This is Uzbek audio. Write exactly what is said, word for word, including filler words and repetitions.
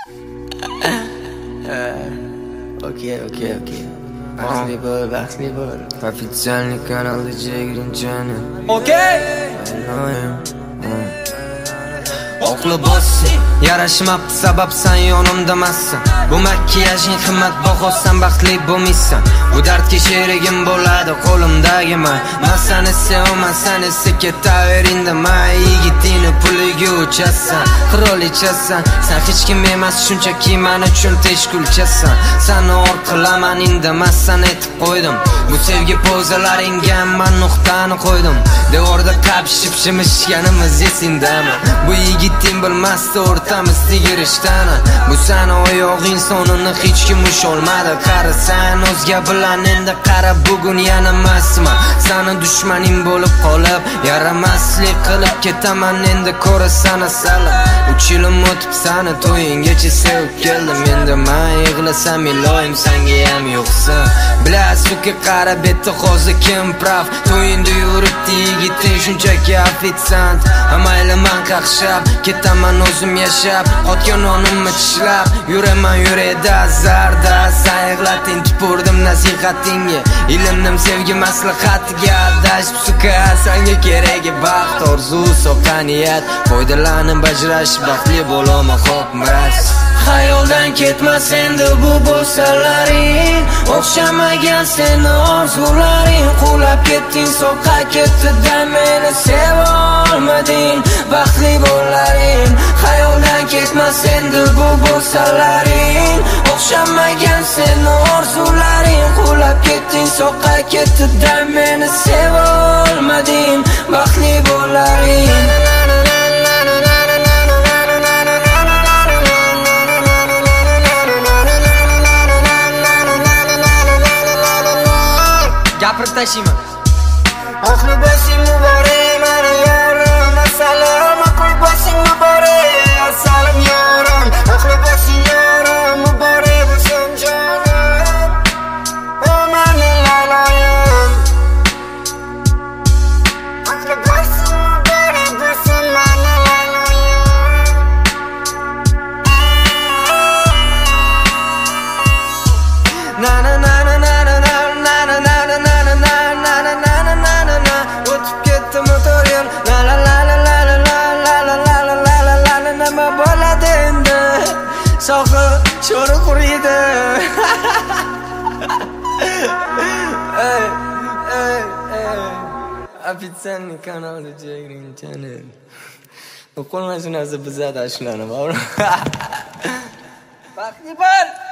Okey, okey, okey. Baxtli bo'l, baxtli bo'l. Ofitsialniy kanalda Jegrinchani. Okey. Oqli bossing, yarashmabdi sabab sen yonimdamassan. Bu makiyajing qimmatbaho, sen baxtli bo'lmaysan. Bu dardga sherigim bo'ladi qo'limdagi may. Men seni sevaman, sen esa ketaver indamay. Yigitini puliga uchasan, qirolichasan. Sen hech kim emas, shunchaki men uchun teshkulchasan. Seni or qilaman, indamassan aytib qo'ydim. Bu sevgi pozalaringga men nuqtani qo'ydim. Devorda qapishib shimishganimiz esingdami? Bu yigitning bilmasdi o'rtamizda girishdan. Bu seni oyog'ing sonini hech kim usholmadi. Qarasan o'zga bilan endi qara bugun yana emasman. Seni dushmaning bo'lib qolib yaramaslik qilib ketaman endi ko'rasan asalim. uch yilim o'tib seni to'yinggacha sevib keldim. Endi men yig'lasam iloyim senga ham yo'qsa. Bilasiz-ku qara betda hozir kim prav? To'yinda yuribdi yigiting shunchaki ofitsiant. Mayli men qaqshab ketaman o'zim yashab, qotgan onimni tishlab yuraman yureda zarda. Sen yig'lating tupurdim nasihatingga, ilindim sevgi maslahatiga. Adashib suka senga keragi baxt, orzu, so'qaniyat. Foydalanib bajrash baxtli bo'loma xo'p miras. Xayoldan ketmas endi bu bo'lsalaring, o'xshamagan seni orzularing. Qulab ketding, so'qqa ketdi-da meni sevolmading. Baxtli bo'laring, xayoldan ketmas endi bu bo'lsalaring, o'xshamagan seni orzularing. Qulab ketding, so'qqa ketdi-da meni sevolmading. Baxtli bo'laring. Gapirib tashlayman. Aqli boshing muborak, meni yorim. Assalom, aqli boshing muborak. Assalom yorim, aqli boshing yorim. Muborak bo'lsin jonim. O meni laloyim. Aqli boshing muborak bo'lsin meni laloyim. Na na na na na so'qi sho'ri quriydi. Ey, ey, ey. Ofitsialniy kanalda Jegrinchani. Qo'lmashinasi bizada shularni bor. Baxtli bo'l.